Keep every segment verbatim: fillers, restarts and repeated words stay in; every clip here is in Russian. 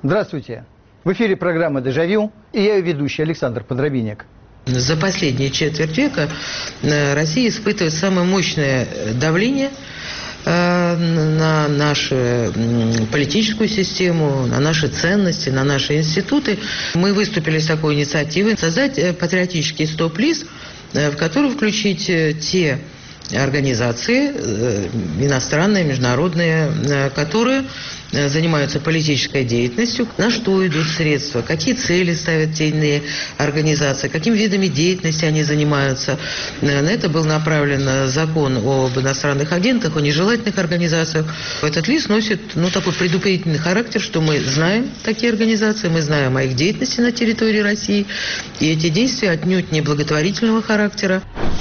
Здравствуйте. В эфире программа «Дежавю» и я ее ведущий Александр Подробинек. За последние четверть века Россия испытывает самое мощное давление на нашу политическую систему, на наши ценности, на наши институты. Мы выступили с такой инициативой создать патриотический стоп-лист, в который включить те организации иностранные, международные, которые занимаются политической деятельностью, на что идут средства, какие цели ставят те иные организации, какими видами деятельности они занимаются. На это был направлен закон об иностранных агентах, о нежелательных организациях. Этот лист носит ну, такой предупредительный характер, что мы знаем такие организации, мы знаем о их деятельности на территории России, и эти действия отнюдь не благотворительного характера.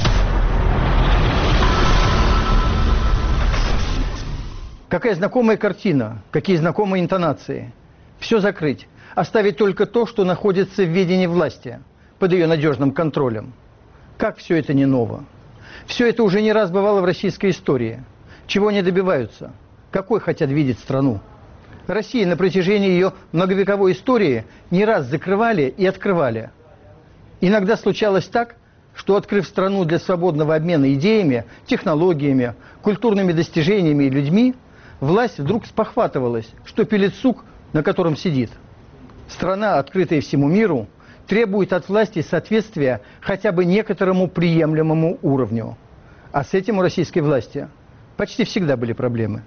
Какая знакомая картина, какие знакомые интонации. Все закрыть, оставить только то, что находится в ведении власти, под ее надежным контролем. Как все это не ново? Все это уже не раз бывало в российской истории. Чего они добиваются? Какой хотят видеть страну? Россия на протяжении ее многовековой истории не раз закрывали и открывали. Иногда случалось так, что, открыв страну для свободного обмена идеями, технологиями, культурными достижениями и людьми, власть вдруг спохватывалась, что пилит сук, на котором сидит. Страна, открытая всему миру, требует от власти соответствия хотя бы некоторому приемлемому уровню. А с этим у российской власти почти всегда были проблемы.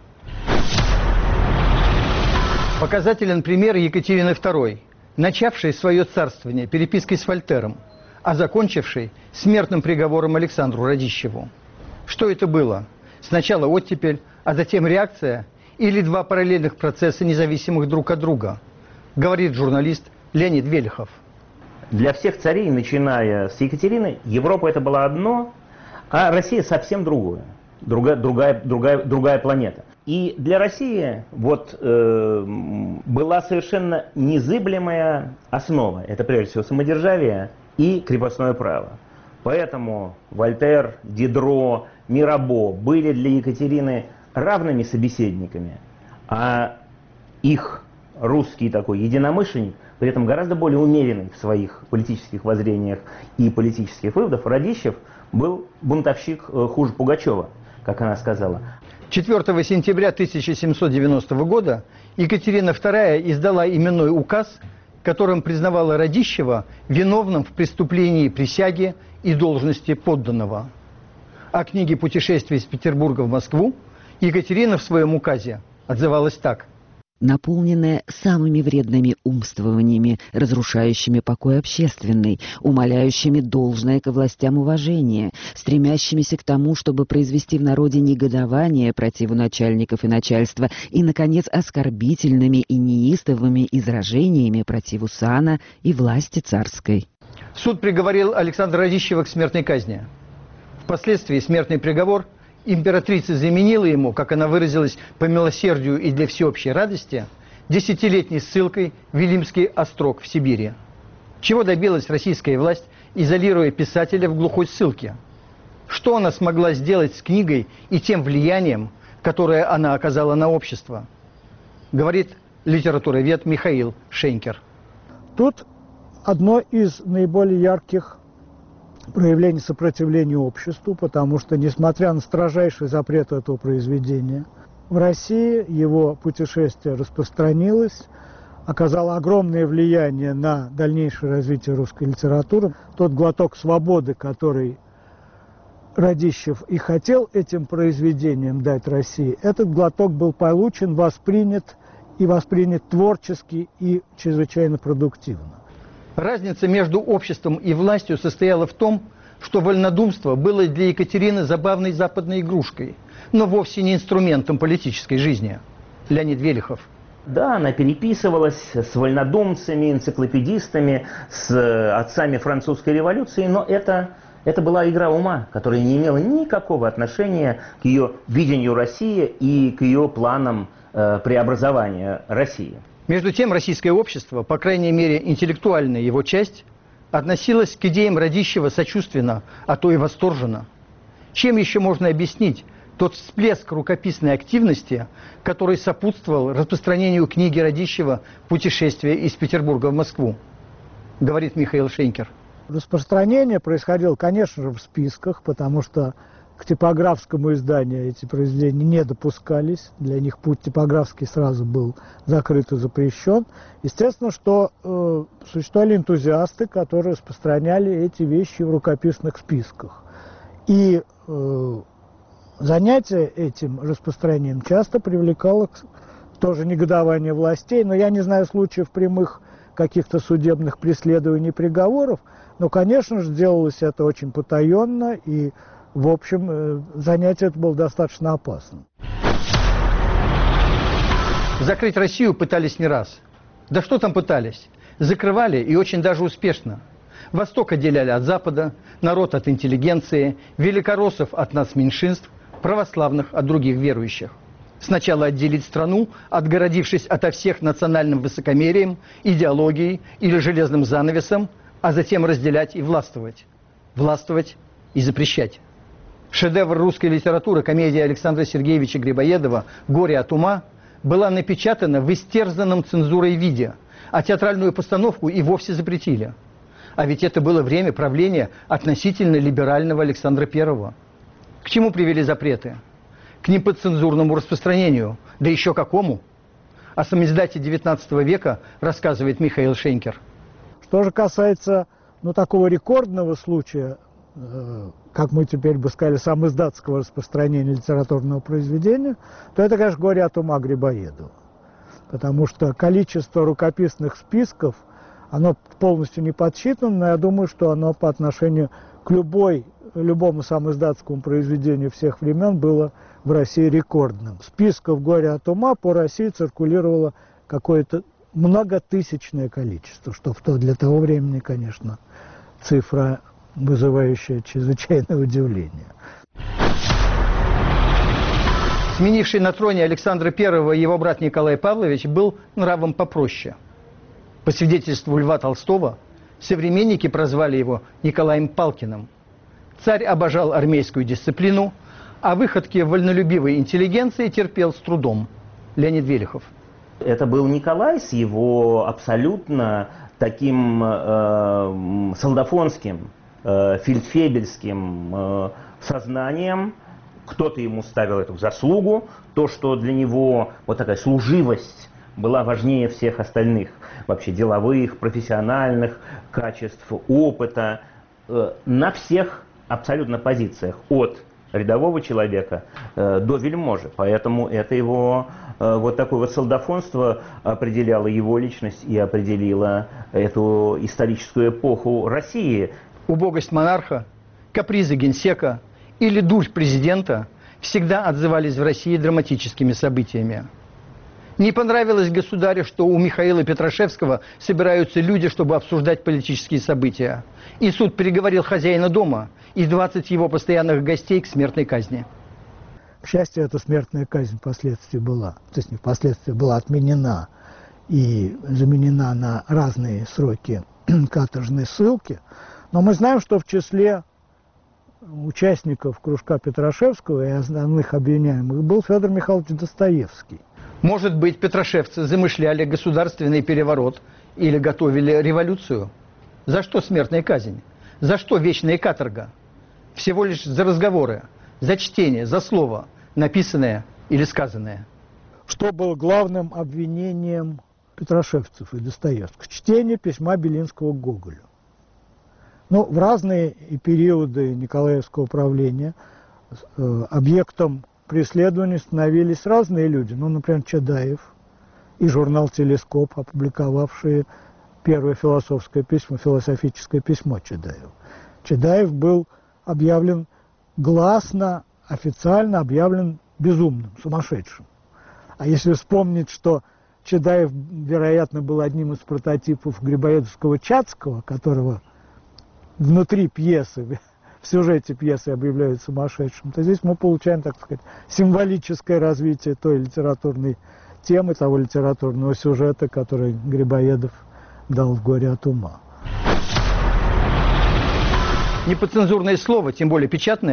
Показателен пример Екатерины второй, начавшей свое царствование перепиской с Вольтером, а закончившей смертным приговором Александру Радищеву. Что это было? Сначала оттепель, а затем реакция или два параллельных процесса, независимых друг от друга, говорит журналист Леонид Велихов. Для всех царей, начиная с Екатерины, Европа это было одно, а Россия совсем другое, другая, другая, другая, другая планета. И для России вот, э, была совершенно незыблемая основа, это прежде всего самодержавие и крепостное право. Поэтому Вольтер, Дидро, Мирабо были для Екатерины равными собеседниками, а их русский такой единомышленник, при этом гораздо более умеренный в своих политических воззрениях и политических выводах, Радищев был бунтовщик хуже Пугачева, как она сказала. четвёртого сентября тысяча семьсот девяностого года Екатерина вторая издала именной указ, которым признавала Радищева виновным в преступлении присяги и должности подданного. О книге «Путешествие из Петербурга в Москву» Екатерина в своем указе отзывалась так. Наполненная самыми вредными умствованиями, разрушающими покой общественный, умаляющими должное ко властям уважение, стремящимися к тому, чтобы произвести в народе негодование против начальников и начальства, и, наконец, оскорбительными и неистовыми изражениями против сана и власти царской. Суд приговорил Александра Радищева к смертной казни. Впоследствии смертный приговор императрица заменила ему, как она выразилась, по милосердию и для всеобщей радости, десятилетней ссылкой в Вилимский острог в Сибири. Чего добилась российская власть, изолируя писателя в глухой ссылке? Что она смогла сделать с книгой и тем влиянием, которое она оказала на общество? Говорит литературовед Михаил Шенкер. Тут одно из наиболее ярких проявление сопротивления обществу, потому что, несмотря на строжайший запрет этого произведения, в России его путешествие распространилось, оказало огромное влияние на дальнейшее развитие русской литературы. Тот глоток свободы, который Радищев и хотел этим произведением дать России, этот глоток был получен, воспринят и воспринят творчески и чрезвычайно продуктивно. Разница между обществом и властью состояла в том, что вольнодумство было для Екатерины забавной западной игрушкой, но вовсе не инструментом политической жизни. Леонид Велихов. Да, она переписывалась с вольнодумцами, энциклопедистами, с отцами французской революции, но это, это была игра ума, которая не имела никакого отношения к ее видению России и к ее планам э, преобразования России. Между тем, российское общество, по крайней мере интеллектуальная его часть, относилась к идеям Радищева сочувственно, а то и восторженно. Чем еще можно объяснить тот всплеск рукописной активности, который сопутствовал распространению книги Радищева «Путешествие из Петербурга в Москву», говорит Михаил Шенкер. Распространение происходило, конечно же, в списках, потому что к типографскому изданию эти произведения не допускались. Для них путь типографский сразу был закрыт и запрещен. Естественно, что э, существовали энтузиасты, которые распространяли эти вещи в рукописных списках. И э, занятие этим распространением часто привлекало тоже негодование властей. Но я не знаю случаев прямых каких-то судебных преследований, приговоров. Но, конечно же, делалось это очень потаенно, и, в общем, занятие это было достаточно опасным. Закрыть Россию пытались не раз. Да что там пытались? Закрывали, и очень даже успешно. Восток отделяли от Запада, народ от интеллигенции, великороссов от нацменьшинств, православных от других верующих. Сначала отделить страну, отгородившись ото всех национальным высокомерием, идеологией или железным занавесом, а затем разделять и властвовать. Властвовать и запрещать. Шедевр русской литературы, комедия Александра Сергеевича Грибоедова «Горе от ума» была напечатана в истерзанном цензурой виде, а театральную постановку и вовсе запретили. А ведь это было время правления относительно либерального Александра Первого. К чему привели запреты? К неподцензурному распространению, да еще какому? О самоиздате девятнадцатого века рассказывает Михаил Шенкер. Что же касается, ну, такого рекордного случая, э, как мы теперь бы сказали, самоиздатского распространения литературного произведения, то это, конечно, «Горе от ума» Грибоедова. Потому что количество рукописных списков, оно полностью не подсчитано, но я думаю, что оно по отношению к любой, любому самоиздатскому произведению всех времен было в России рекордным. Списков «Горе от ума» по России циркулировало какое-то многотысячное количество, что в то, для того времени, конечно, цифра, вызывающая чрезвычайное удивление. Сменивший на троне Александра Первого его брат Николай Павлович был нравом попроще. По свидетельству Льва Толстого, современники прозвали его Николаем Палкиным. Царь обожал армейскую дисциплину, а выходки вольнолюбивой интеллигенции терпел с трудом. Леонид Велихов. Это был Николай с его абсолютно таким э, солдафонским, э, фельдфебельским э, сознанием. Кто-то ему ставил эту заслугу, то, что для него вот такая служивость была важнее всех остальных, вообще деловых, профессиональных качеств, опыта, э, на всех абсолютно позициях, от рядового человека э, до вельможи. Поэтому это его э, вот такое вот солдафонство определяло его личность и определило эту историческую эпоху России. Убогость монарха, капризы генсека или дурь президента всегда отзывались в России драматическими событиями. Не понравилось государю, что у Михаила Петрашевского собираются люди, чтобы обсуждать политические события. И суд приговорил хозяина дома и двадцать его постоянных гостей к смертной казни. К счастью, эта смертная казнь впоследствии была, то есть не впоследствии, была отменена и заменена на разные сроки каторжной ссылки. Но мы знаем, что в числе участников кружка Петрашевского и основных обвиняемых был Федор Михайлович Достоевский. Может быть, петрашевцы замышляли государственный переворот или готовили революцию? За что смертная казнь? За что вечная каторга? Всего лишь за разговоры, за чтение, за слово, написанное или сказанное. Что было главным обвинением петрашевцев и Достоевского? Чтение письма Белинского к Гоголю. Ну, в разные периоды Николаевского правления э, объектом преследования становились разные люди. Ну, например, Чадаев и журнал «Телескоп», опубликовавшие первое философское письмо, философическое письмо Чадаева. Чадаев был объявлен гласно, официально объявлен безумным, сумасшедшим. А если вспомнить, что Чадаев, вероятно, был одним из прототипов грибоедовского Чацкого, которого внутри пьесы, в сюжете пьесы объявляют сумасшедшим, то здесь мы получаем, так сказать, символическое развитие той литературной темы, того литературного сюжета, который Грибоедов дал в «Горе от ума». Неподцензурное слово, тем более печатное,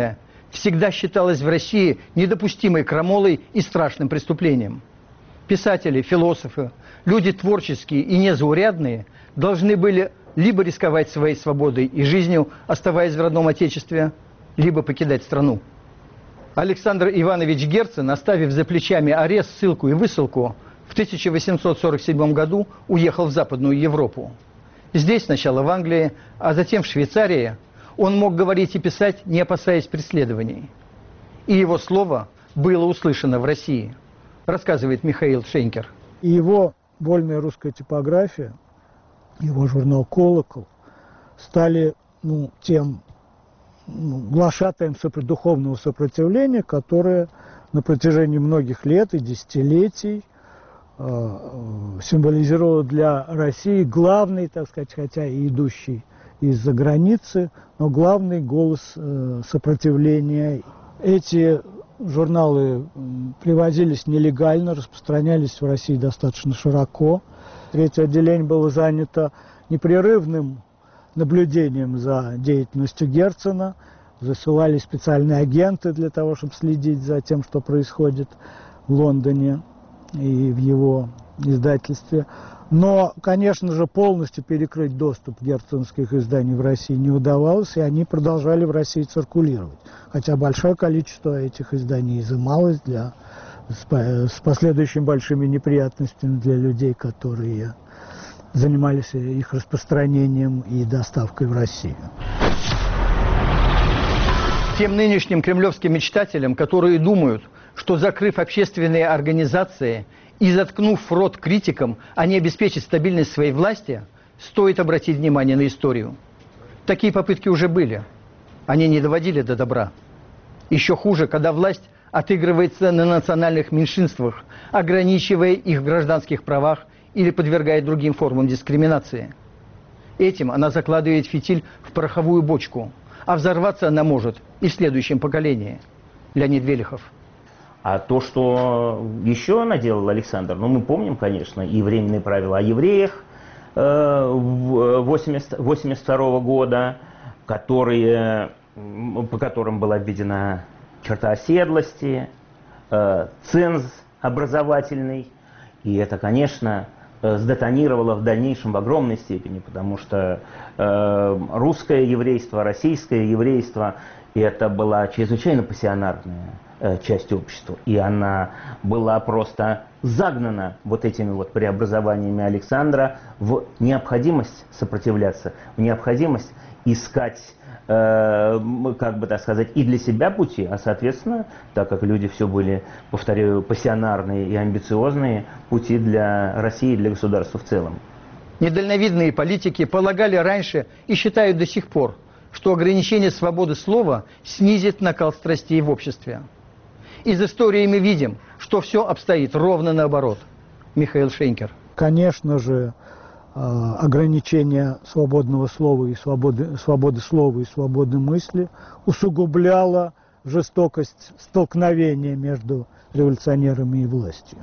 всегда считалось в России недопустимой крамолой и страшным преступлением. Писатели, философы, люди творческие и незаурядные должны были либо рисковать своей свободой и жизнью, оставаясь в родном отечестве, либо покидать страну. Александр Иванович Герцен, оставив за плечами арест, ссылку и высылку, в тысяча восемьсот сорок седьмом году уехал в Западную Европу. Здесь сначала в Англии, а затем в Швейцарии он мог говорить и писать, не опасаясь преследований. И его слово было услышано в России, рассказывает Михаил Шенькер. И его вольная русская типография, его журнал «Колокол» стали ну, тем ну, глашатаем духовного сопротивления, которое на протяжении многих лет и десятилетий э, символизировало для России главный, так сказать, хотя и идущий из-за границы, но главный голос э, сопротивления. Эти журналы привозились нелегально, распространялись в России достаточно широко. Третье отделение было занято непрерывным наблюдением за деятельностью Герцена. Засылали специальные агенты для того, чтобы следить за тем, что происходит в Лондоне и в его издательстве. Но, конечно же, полностью перекрыть доступ герценовских изданий в России не удавалось, и они продолжали в России циркулировать. Хотя большое количество этих изданий изымалось для, с, с последующими большими неприятностями для людей, которые занимались их распространением и доставкой в Россию. Тем нынешним кремлевским мечтателям, которые думают, что, закрыв общественные организации и заткнув рот критикам, они обеспечат стабильность своей власти, стоит обратить внимание на историю. Такие попытки уже были. Они не доводили до добра. Еще хуже, когда власть отыгрывается на национальных меньшинствах, ограничивая их в гражданских правах или подвергает другим формам дискриминации. Этим она закладывает фитиль в пороховую бочку, а взорваться она может и в следующем поколении. Леонид Велихов. А то, что еще наделал Александр, ну мы помним, конечно, и временные правила о евреях э, восемьдесят второго года, которые, по которым была введена черта оседлости, э, ценз образовательный, и это, конечно, сдетонировало в дальнейшем в огромной степени, потому что э, русское еврейство, российское еврейство, это была чрезвычайно пассионарная э, часть общества, и она была просто загнана вот этими вот преобразованиями Александра в необходимость сопротивляться, в необходимость искать, э, как бы так сказать, и для себя пути, а соответственно, так как люди все были, повторяю, пассионарные и амбициозные, пути для России и для государства в целом. Недальновидные политики полагали раньше и считают до сих пор, что ограничение свободы слова снизит накал страстей в обществе. Из истории мы видим, что все обстоит ровно наоборот. Михаил Шенькер. Конечно же, ограничение свободного слова и свободы, свободы слова и свободы мысли усугубляло жестокость столкновения между революционерами и властью.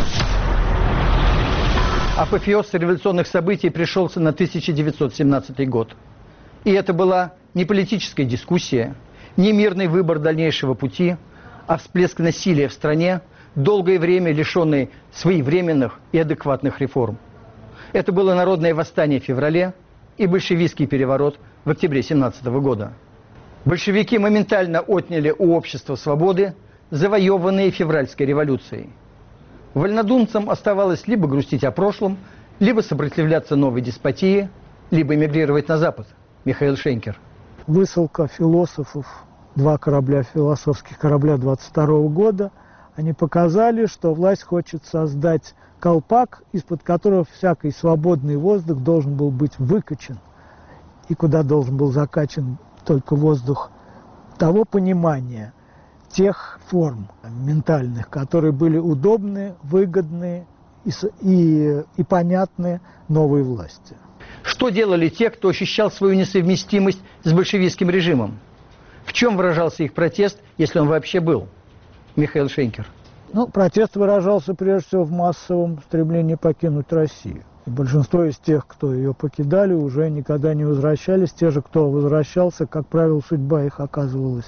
Апофеоз революционных событий пришелся на тысяча девятьсот семнадцатый год. И это была не политическая дискуссия, не мирный выбор дальнейшего пути, а всплеск насилия в стране, долгое время лишенной своевременных и адекватных реформ. Это было народное восстание в феврале и большевистский переворот в октябре семнадцатого года. Большевики моментально отняли у общества свободы, завоеванные февральской революцией. Вольнодумцам оставалось либо грустить о прошлом, либо сопротивляться новой деспотии, либо эмигрировать на Запад. Михаил Шенькер. Высылка философов, два корабля, философских корабля двадцать второго года, они показали, что власть хочет создать колпак, из-под которого всякий свободный воздух должен был быть выкачан, и куда должен был закачан только воздух того понимания, тех форм ментальных, которые были удобны, выгодны и, и, и понятны новой власти. Что делали те, кто ощущал свою несовместимость с большевистским режимом? В чем выражался их протест, если он вообще был? Михаил Шенькер. Ну, протест выражался прежде всего в массовом стремлении покинуть Россию. И большинство из тех, кто ее покидали, уже никогда не возвращались. Те же, кто возвращался, как правило, судьба их оказывалась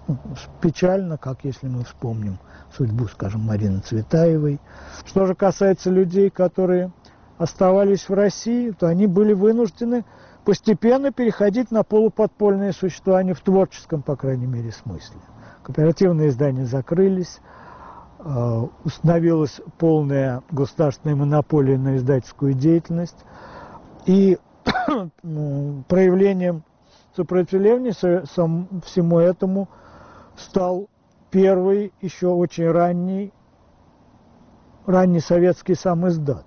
печально, как если мы вспомним судьбу, скажем, Марины Цветаевой. Что же касается людей, которые оставались в России, то они были вынуждены постепенно переходить на полуподпольное существование в творческом, по крайней мере, смысле. Кооперативные издания закрылись, установилась полная государственная монополия на издательскую деятельность, и проявлением сопротивления всему этому стал первый, еще очень ранний, ранний советский самиздат.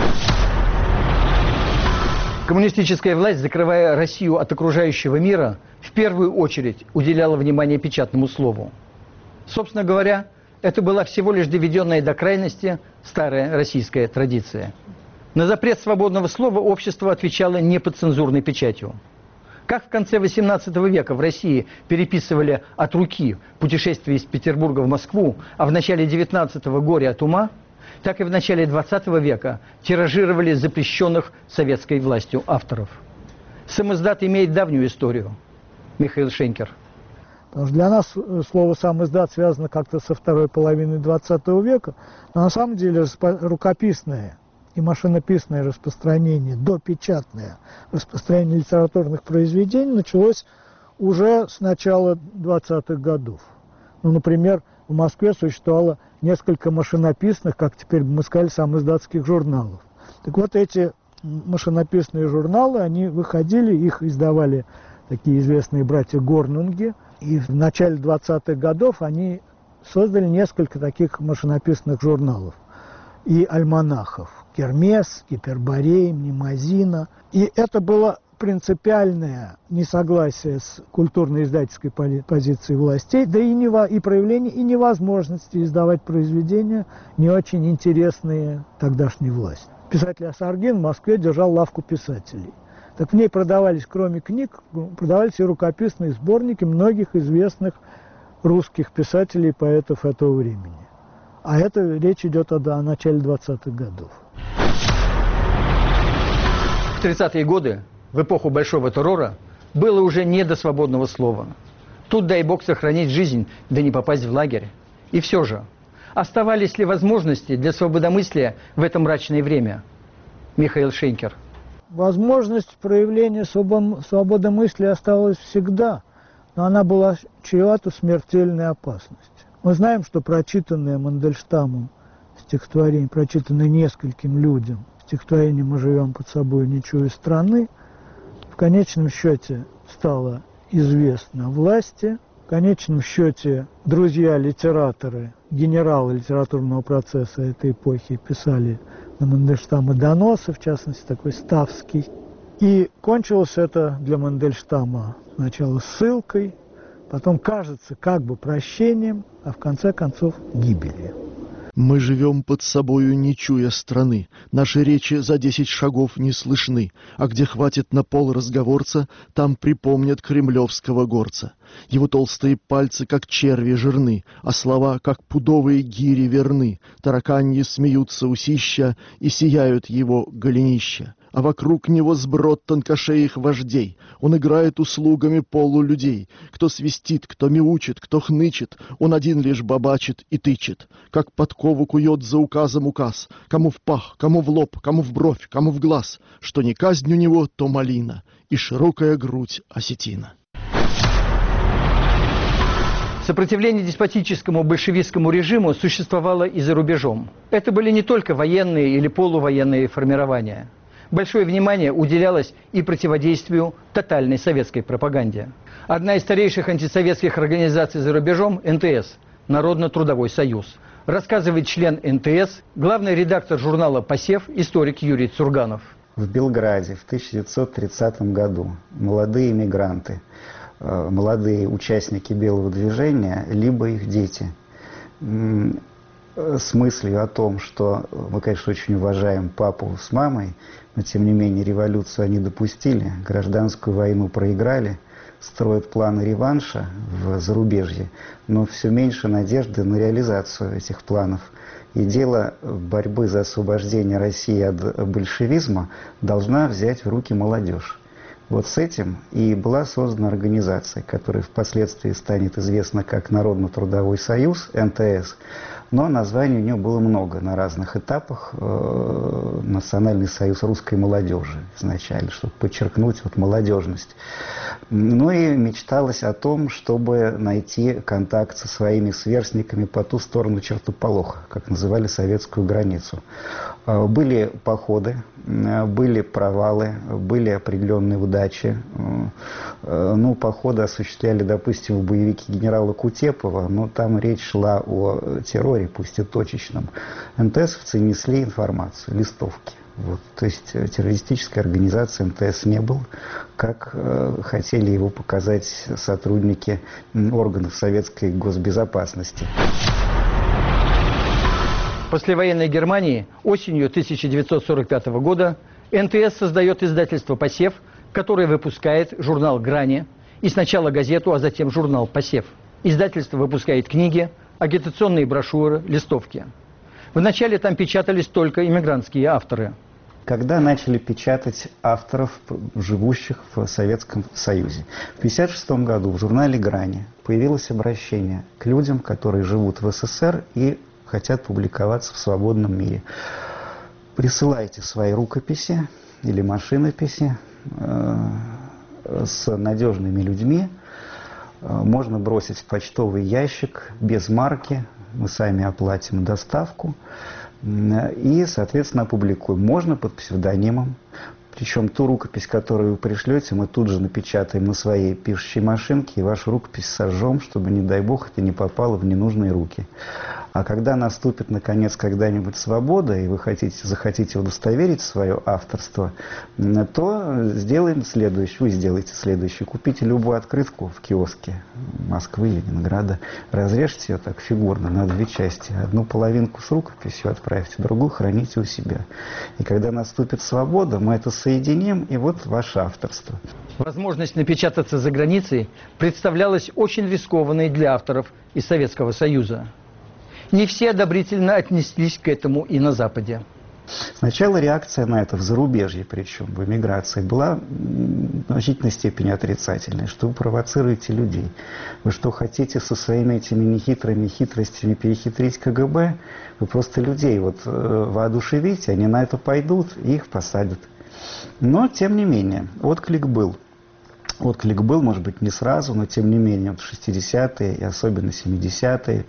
Коммунистическая власть, закрывая Россию от окружающего мира, в первую очередь уделяла внимание печатному слову. Собственно говоря, это была всего лишь доведенная до крайности старая российская традиция. На запрет свободного слова общество отвечало неподцензурной печатью. Как в конце восемнадцатого века в России переписывали от руки путешествие из Петербурга в Москву, а в начале девятнадцатого «Горе от ума», так и в начале двадцатого века тиражировали запрещенных советской властью авторов. Самиздат имеет давнюю историю. Михаил Шенкер. Потому что для нас слово «самиздат» связано как-то со второй половины двадцатого века, но на самом деле рукописное и машинописное распространение, допечатное распространение литературных произведений началось уже с начала двадцатых годов. Ну, например, в Москве существовало несколько машинописных, как теперь бы мы сказали, самиздатских журналов. Так вот, эти машинописные журналы, они выходили, их издавали такие известные братья Горнунги, и в начале двадцатых годов они создали несколько таких машинописных журналов и альманахов. Кермес, Гиперборей, Мнемозина. И это было принципиальное несогласие с культурно-издательской позицией властей, да и, нево, и проявление и невозможности издавать произведения, не очень интересные тогдашней власти. Писатель Асаргин в Москве держал лавку писателей. Так в ней продавались, кроме книг, продавались и рукописные сборники многих известных русских писателей и поэтов этого времени. А это речь идет о, о начале двадцатых годов. В тридцатые годы, в эпоху Большого террора, было уже не до свободного слова. Тут, дай бог, сохранить жизнь, да не попасть в лагерь. И все же, оставались ли возможности для свободомыслия в это мрачное время? Михаил Шенкер. Возможность проявления свободомыслия осталась всегда, но она была чревата смертельной опасностью. Мы знаем, что прочитанное Мандельштамом стихотворение, прочитанное нескольким людям, стихотворение «Мы живем под собой, не чуя страны», в конечном счете стало известно власти, в конечном счете друзья-литераторы, генералы литературного процесса этой эпохи писали на Мандельштама доносы, в частности, такой Ставский. И кончилось это для Мандельштама сначала ссылкой, потом, кажется, как бы прощением, а в конце концов гибелью. Мы живем под собою, не чуя страны, наши речи за десять шагов не слышны, а где хватит на пол разговорца, там припомнят кремлевского горца. Его толстые пальцы, как черви, жирны, а слова, как пудовые гири, верны. Тараканьи смеются усища и сияют его голенища. А вокруг него сброд тонкошеих вождей. Он играет услугами полулюдей. Кто свистит, кто мяучит, кто хнычет, он один лишь бабачит и тычет. Как подкову кует за указом указ. Кому в пах, кому в лоб, кому в бровь, кому в глаз. Что не казнь у него, то малина, и широкая грудь осетина. Сопротивление деспотическому большевистскому режиму существовало и за рубежом. Это были не только военные или полувоенные формирования. Большое внимание уделялось и противодействию тотальной советской пропаганде. Одна из старейших антисоветских организаций за рубежом – эн тэ эс – Народно-трудовой союз. Рассказывает член эн тэ эс, главный редактор журнала «Посев», историк Юрий Цурганов. В Белграде в тысяча девятьсот тридцатом году молодые эмигранты, молодые участники белого движения, либо их дети, с мыслью о том, что мы, конечно, очень уважаем папу с мамой, но, тем не менее, революцию они допустили, гражданскую войну проиграли, строят планы реванша в зарубежье, но все меньше надежды на реализацию этих планов. И дело борьбы за освобождение России от большевизма должна взять в руки молодежь. Вот с этим и была создана организация, которая впоследствии станет известна как Народно-трудовой союз, эн тэ эс, но названий у нее было много на разных этапах. Э, Национальный союз русской молодежи изначально, чтобы подчеркнуть вот молодежность. Ну и мечталось о том, чтобы найти контакт со своими сверстниками по ту сторону чертополоха, как называли советскую границу. Э, Были походы, э, были провалы, были определенные удачи. Э, Ну, походы осуществляли, допустим, в боевике генерала Кутепова, но там речь шла о терроре, пусть и точечном. эн тэ эсовцы несли информацию, листовки. Вот. То есть террористической организации эн тэ эс не был, как э, хотели его показать сотрудники органов советской госбезопасности. В послевоенной Германии осенью тысяча девятьсот сорок пятого года эн тэ эс создает издательство «Посев», которое выпускает журнал «Грани» и сначала газету, а затем журнал «Посев». Издательство выпускает книги, агитационные брошюры, листовки. Вначале там печатались только иммигрантские авторы. Когда начали печатать авторов, живущих в Советском Союзе. В тысяча девятьсот пятьдесят шестом году в журнале «Грани» появилось обращение к людям, которые живут в эс эс эр и хотят публиковаться в свободном мире. Присылайте свои рукописи или машинописи э, с надежными людьми. Э, можно бросить в почтовый ящик без марки. Мы сами оплатим доставку э, и, соответственно, опубликуем. Можно под псевдонимом. Причем ту рукопись, которую вы пришлете, мы тут же напечатаем на своей пишущей машинке и вашу рукопись сожжем, чтобы, не дай бог, это не попало в ненужные руки. А когда наступит, наконец, когда-нибудь свобода, и вы хотите, захотите удостоверить свое авторство, то сделаем следующее, вы сделаете следующее. Купите любую открытку в киоске Москвы, Ленинграда, разрежьте ее так фигурно на две части. Одну половинку с рукописью отправьте, другую храните у себя. И когда наступит свобода, мы это соединим, и вот ваше авторство. Возможность напечататься за границей представлялась очень рискованной для авторов из Советского Союза. Не все одобрительно отнеслись к этому и на Западе. Сначала реакция на это в зарубежье, причем в эмиграции, была в значительной степени отрицательной, что вы провоцируете людей. Вы что, хотите со своими этими нехитрыми хитростями перехитрить ка гэ бэ? Вы просто людей вот воодушевите, они на это пойдут и их посадят. Но, тем не менее, отклик был. Отклик был, может быть, не сразу, но тем не менее, в шестидесятые и особенно семидесятые,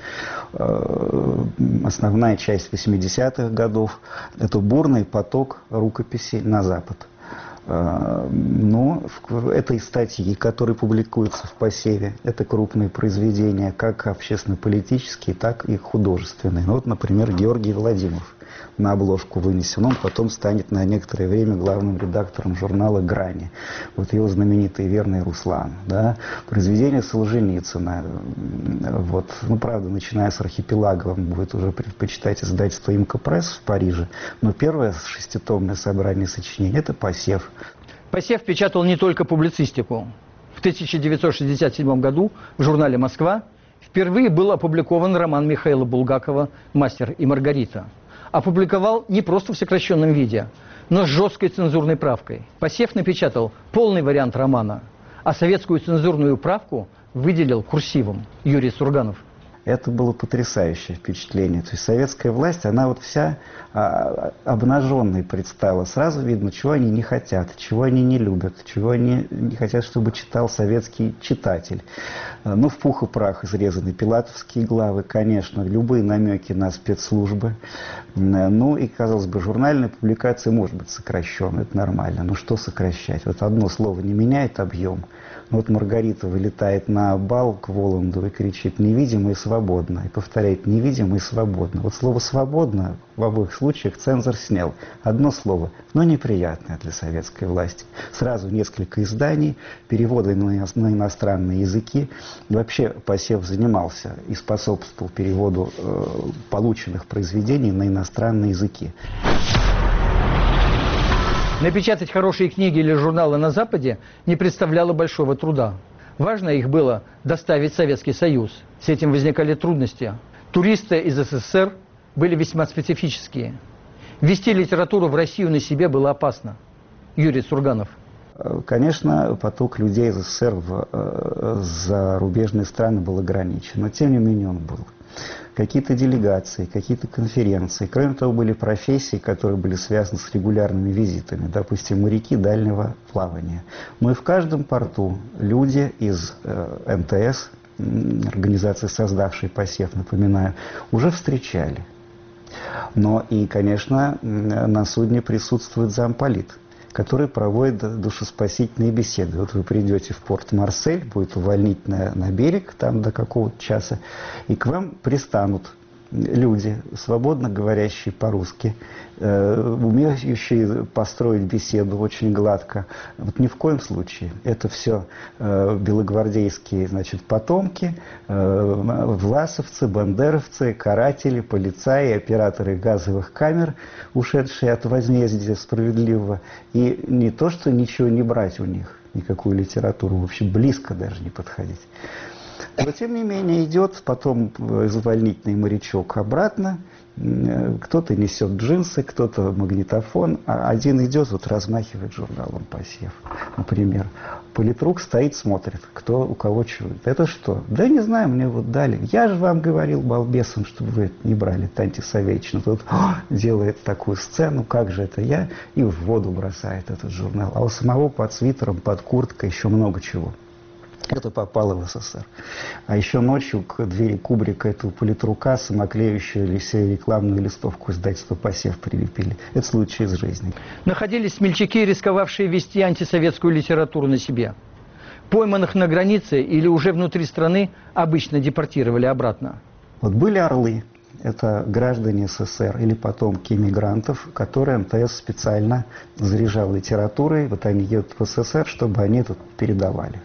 э, основная часть восьмидесятых годов, это бурный поток рукописей на Запад. Э, но это и статьи, которые публикуются в «Посеве», это крупные произведения, как общественно-политические, так и художественные. Ну, вот, например, Георгий Владимиров на обложку вынесен. Он потом станет на некоторое время главным редактором журнала «Грани». Вот его знаменитый «Верный Руслан». Да? Произведение Солженицына. Вот. Ну, правда, начиная с «Архипелага», вам будет уже предпочитать издательство «Имка Пресс» в Париже. Но первое шеститомное собрание сочинений – это «Посев». «Посев» печатал не только публицистику. В тысяча девятьсот шестьдесят седьмом году в журнале «Москва» впервые был опубликован роман Михаила Булгакова «Мастер и Маргарита». Опубликовал не просто в сокращенном виде, но с жесткой цензурной правкой. «Посев» напечатал полный вариант романа, а советскую цензурную правку выделил курсивом Юрий Сурганов. Это было потрясающее впечатление. То есть советская власть, она вот вся а, обнаженной предстала. Сразу видно, чего они не хотят, чего они не любят, чего они не хотят, чтобы читал советский читатель. Ну, в пух и прах изрезаны пилатовские главы, конечно, любые намеки на спецслужбы. Ну, и, казалось бы, журнальная публикация может быть сокращена, это нормально. Но что сокращать? Вот одно слово не меняет объем. Ну, вот Маргарита вылетает на бал к Воланду и кричит «невидимо и свободно». И повторяет «невидимо и свободно». Вот слово «свободно» в обоих случаях цензор снял. Одно слово, но неприятное для советской власти. Сразу несколько изданий, переводы на иностранные языки. И вообще «Посев» занимался и способствовал переводу э, полученных произведений на иностранные языки. Напечатать хорошие книги или журналы на Западе не представляло большого труда. Важно их было доставить в Советский Союз. С этим возникали трудности. Туристы из эс эс эс эр были весьма специфические. Вести литературу в Россию на себе было опасно. Юрий Сурганов. Конечно, поток людей из СССР в зарубежные страны был ограничен, но тем не менее он был. Какие-то делегации, какие-то конференции. Кроме того, были профессии, которые были связаны с регулярными визитами. Допустим, моряки дальнего плавания. Ну и в каждом порту люди из эн тэ эс, организации, создавшей ПАСЕФ, напоминаю, уже встречали. Но и, конечно, на судне присутствует замполит, который проводит душеспасительные беседы. Вот вы придете в порт Марсель, будет увольнительная на берег, там до какого-то часа, и к вам пристанут люди, свободно говорящие по-русски, э, умеющие построить беседу очень гладко. Вот ни в коем случае. Это все э, белогвардейские, значит, потомки, э, власовцы, бандеровцы, каратели, полицаи, операторы газовых камер, ушедшие от возмездия справедливого. И не то, что ничего не брать у них, никакую литературу, вообще близко даже не подходить. Но, тем не менее, идет потом из увольнительный морячок обратно. Кто-то несет джинсы, кто-то магнитофон, а один идет, вот размахивает журналом «ПАСЕФ», например. Политрук стоит, смотрит, кто у кого чует. Это что? Да не знаю, мне вот дали. Я же вам говорил, балбесам, чтобы вы это не брали, Танти Савельевич. Но тут о, делает такую сцену, как же это я, и в воду бросает этот журнал. А у самого под свитером, под курткой еще много чего. Это попало в СССР. А еще ночью к двери кубрика этого политрука самоклеющую рекламную листовку издательства «ПАСЕФ» прилепили. Это случай из жизни. Находились смельчаки, рисковавшие вести антисоветскую литературу на себе. Пойманных на границе или уже внутри страны обычно депортировали обратно. Вот были орлы. Это граждане СССР или потомки иммигрантов, которые эн тэ эс специально заряжал литературой. Вот они едут в СССР, чтобы они это передавали.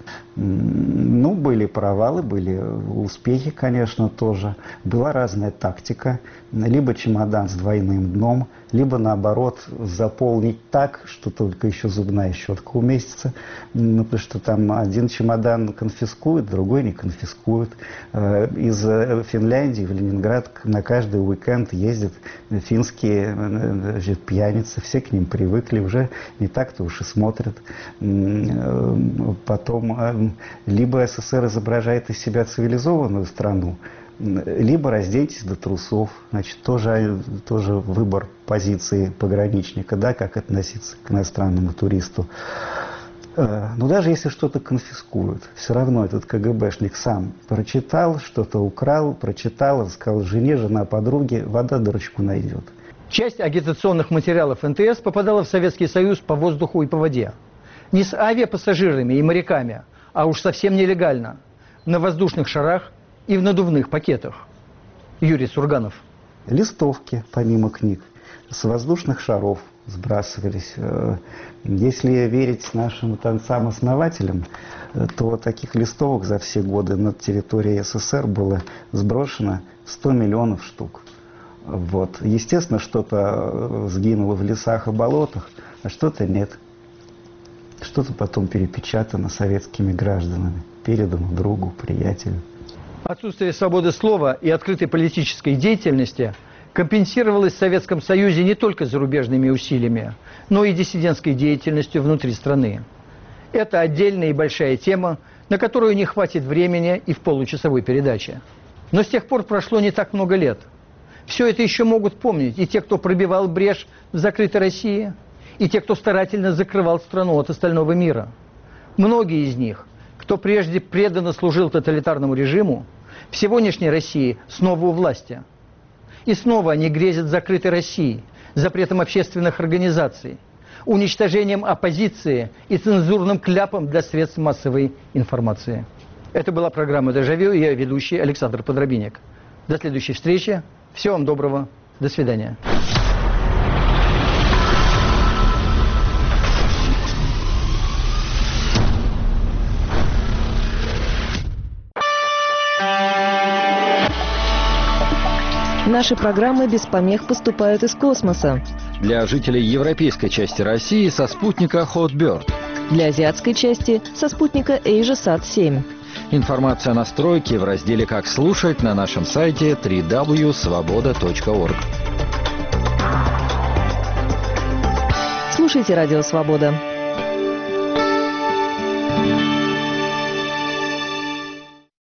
Ну, были провалы, были успехи, конечно, тоже. Была разная тактика. Либо чемодан с двойным дном, либо, наоборот, заполнить так, что только еще зубная щетка уместится. Ну, потому что там один чемодан конфискуют, другой не конфискуют. Из Финляндии в Ленинград на каждый уикенд ездят финские значит, пьяницы. Все к ним привыкли, уже не так-то уж и смотрят. Потом либо СССР изображает из себя цивилизованную страну, либо разденьтесь до трусов. Значит, тоже, тоже выбор позиции пограничника, да, как относиться к иностранному туристу. Но даже если что-то конфискуют, все равно этот ка гэ бэшник сам прочитал, что-то украл, прочитал, сказал жене, жена подруге, вода дырочку найдет. Часть агитационных материалов эн тэ эс попадала в Советский Союз по воздуху и по воде. Не с авиапассажирами и моряками, а уж совсем нелегально, на воздушных шарах и в надувных пакетах. Юрий Сурганов. Листовки, помимо книг, с воздушных шаров сбрасывались. Если верить нашим танцам-основателям, то таких листовок за все годы на территории эс эс эс эр было сброшено сто миллионов штук. Вот. Естественно, что-то сгинуло в лесах и болотах, а что-то нет. Что-то потом перепечатано советскими гражданами, передано другу, приятелю. Отсутствие свободы слова и открытой политической деятельности компенсировалось в Советском Союзе не только зарубежными усилиями, но и диссидентской деятельностью внутри страны. Это отдельная и большая тема, на которую не хватит времени и в получасовой передаче. Но с тех пор прошло не так много лет. Все это еще могут помнить и те, кто пробивал брешь в закрытой России, и те, кто старательно закрывал страну от остального мира. Многие из них, кто прежде преданно служил тоталитарному режиму, в сегодняшней России снова у власти. И снова они грезят закрытой Россией, запретом общественных организаций, уничтожением оппозиции и цензурным кляпом для средств массовой информации. Это была программа «Дежавю», и я ведущий Александр Подробинник. До следующей встречи. Всего вам доброго. До свидания. Наши программы без помех поступают из космоса. Для жителей европейской части России со спутника Hotbird. Для азиатской части со спутника AsiaSat семь. Информация о настройке в разделе «Как слушать» на нашем сайте дабл-ю дабл-ю дабл-ю точка свобода точка орг. Слушайте «Радио Свобода».